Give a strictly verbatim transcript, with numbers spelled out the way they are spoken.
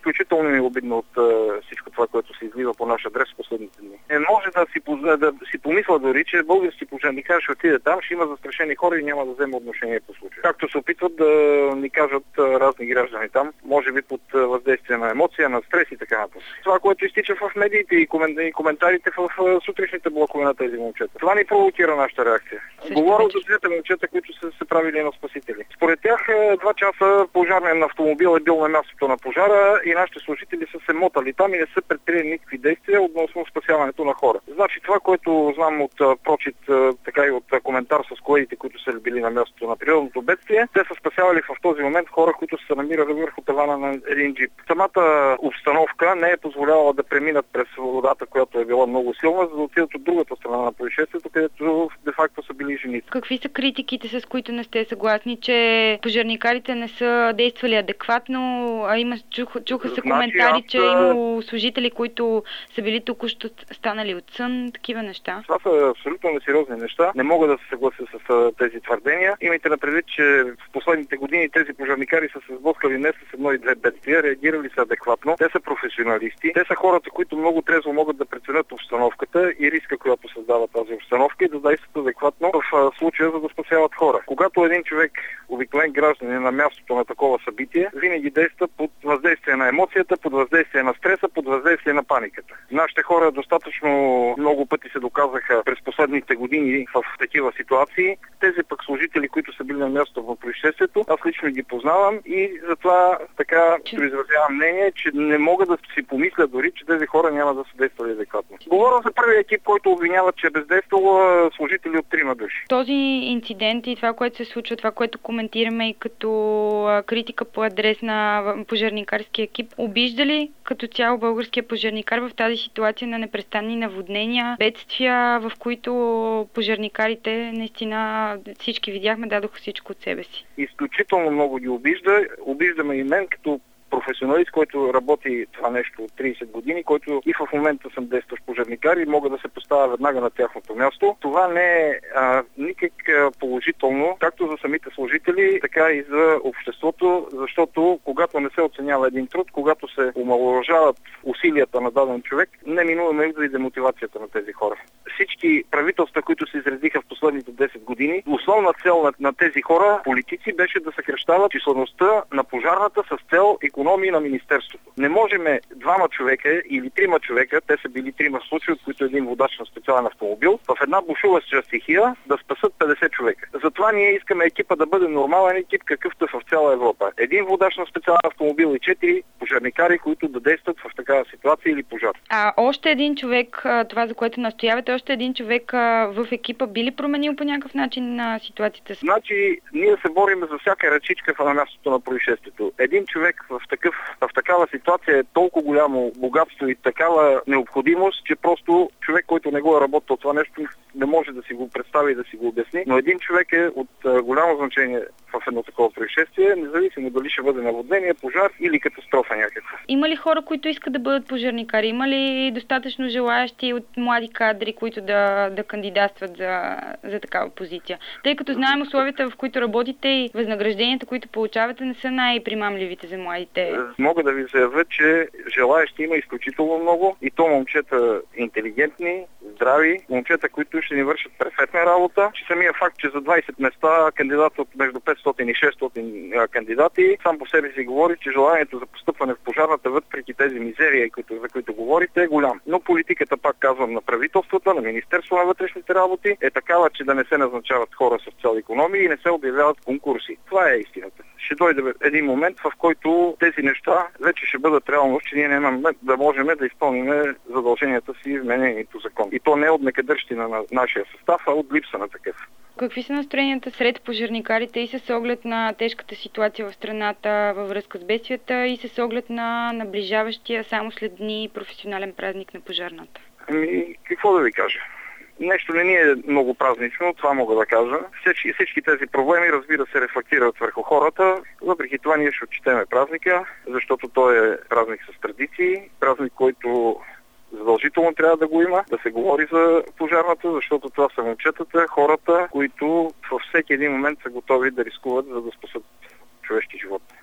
изключително ми е обидно от uh, всичко това, което се излива по наш адрес в последните дни. Не може да си, да си помисля дори, че български пожарникар ще отиде там, ще има застрашени хора и няма да вземе отношение по случая. Както се опитват да ни кажат uh, разни граждани там, може би под uh, въздействие на емоция, на стрес и така нататък. Това, което изтича в медиите и, комен... и коментарите в uh, сутрешните блокове на тези момчета. Това ни провокира нашата реакция. Също Говоря вече. за двете момчета, които са се правили на спасители. Според тях два часа пожарен автомобил е бил на мястото на пожара и нашите служители са се мотали там и не са предприели никакви действия относно спасяването на хора. Значи това, което знам от прочит, така и от коментар с колегите, които са били на мястото на природното бедствие, те са спасявали в този момент хора, които са намирали върху тавана на един джип. Самата обстановка не е позволявала да преминат през водата, която е била много силна, за да отидат от другата страна на происшествието, където де-факто са били жените. Какви са критиките, с които не сте съгласни, че пожарникарите не са действали адекватно, а има, чуха, чуха се коментари, че аз... има служители, които са били току-що станали от сън, такива неща? Това са абсолютно несериозни неща. Не мога да се съглася с тези твърдения. Имайте на предвид, че в последните години тези пожарникари са се сблъскали не с едно и две бедствия, реагирали са адекватно. Те са професионалисти. Те са хората, които много трезво могат да преценят обстановката и риска, която създава тази обстановка и да действат адекватно в случая, за да спасяват хора. Когато един човек, обикновен гражданин, е на мястото на такова събитие, винаги действа под въздействие на емоцията, под въздействие на стреса, под въздействие на паниката. Нашите хора достатъчно много пъти се доказаха през последните години в такива ситуации. Тези пък служители, които са били на мястото в происшествието, аз лично ги познавам и затова така изразявам мнение, че не мога да си помисля дори, че тези хора няма да са действали адекватно. Говоря за първия екип, който обвиняват, че е бездействал служители от трима души. Този инцидент и това, което се случва, това, което коментираме и като критика по адрес на пожарникарския екип, обижда ли като цяло българския пожарникар в тази ситуация на непрестанни наводнения, бедствия, в които пожарникарите наистина всички видяхме, дадоха всичко от себе си? Изключително много ги обижда. Обиждаме и мен като професионалист, който работи това нещо от трийсет години, който и в момента съм действащ пожарникар и мога да се поставя веднага на тяхното място. Това не е а, никак положително, както за самите служители, така и за обществото, защото когато не се оценява един труд, когато се омаловажават усилията на даден човек, неминуемо идва и демотивацията на тези хора. Всички правителства, които се изредиха в последните десет години, основна цел на, на тези хора, политици, беше да съкращават числеността на пожарната с цел икономии на министерството. Не можем двама човека или трима човека, те са били трима случаи, от които един водач на специален автомобил, в една бушуваща стихия да спасат петдесет човека. Затова ние искаме екипа да бъде нормален екип, какъвто е в цяла Европа. Един водач на специален автомобил и четири пожарникари, които да действат в такава ситуация или пожар. А още един човек, това за което настоявате, още един човек в екипа би ли променил по някакъв начин на ситуацията? Значи, ние се борим за всяка ръчичка на мястото на происшествието. Един човек в, такъв, в такава ситуация е толкова голямо богатство и такава необходимост, че просто човек, който не го е работил това нещо, не може да си го представи и да си го обясни. Но един човек е от а, голямо значение в едно такова происшествие, независимо дали ще бъде наводнение, пожар или катастрофа някаква. Има ли хора, които искат да бъдат пожарникари? Има ли достатъчно желаящи от млади кадри, които да, да кандидатстват за, за такава позиция? Тъй като знаем условията, в които работите и възнагражденията, които получавате, не са най-примамливите за младите. Мога да ви заявя, че желаящи има изключително много и то момчета интелигентни, здрави, момчета, които ще ни вършат перфектна работа. Че самия факт, че за двайсет места кандидат от между петстотин и шестстотин кандидати, сам по себе си говори, че желанието за постъпване в пожарната, въпреки тези мизерии, за които говорите, е голям. Но политиката, пак казвам, на правителствата, на Министерство на вътрешните работи е такава, че да не се назначават хора с цел икономия и не се обявяват конкурси. Това е истината. Ще дойде един момент, в който тези неща вече ще бъдат реалност, че ние нямаме да можем да изпълним задълженията си вменени по закон. И то не от некадърщина на нашия състав, а от липса на такъв. Какви са настроенията сред пожарникарите и с оглед на тежката ситуация в страната във връзка с бедствията и с оглед на наближаващия само след дни професионален празник на пожарната? Ами, какво да ви кажа? Нещо не ни е много празнично, това мога да кажа. Всички, всички тези проблеми, разбира се, рефлектират върху хората. Въпреки това ние ще отчетеме празника, защото той е празник с традиции, празник, който задължително трябва да го има, да се говори за пожарната, защото това са момчетата, хората, които във всеки един момент са готови да рискуват, за да спасат човешки живот.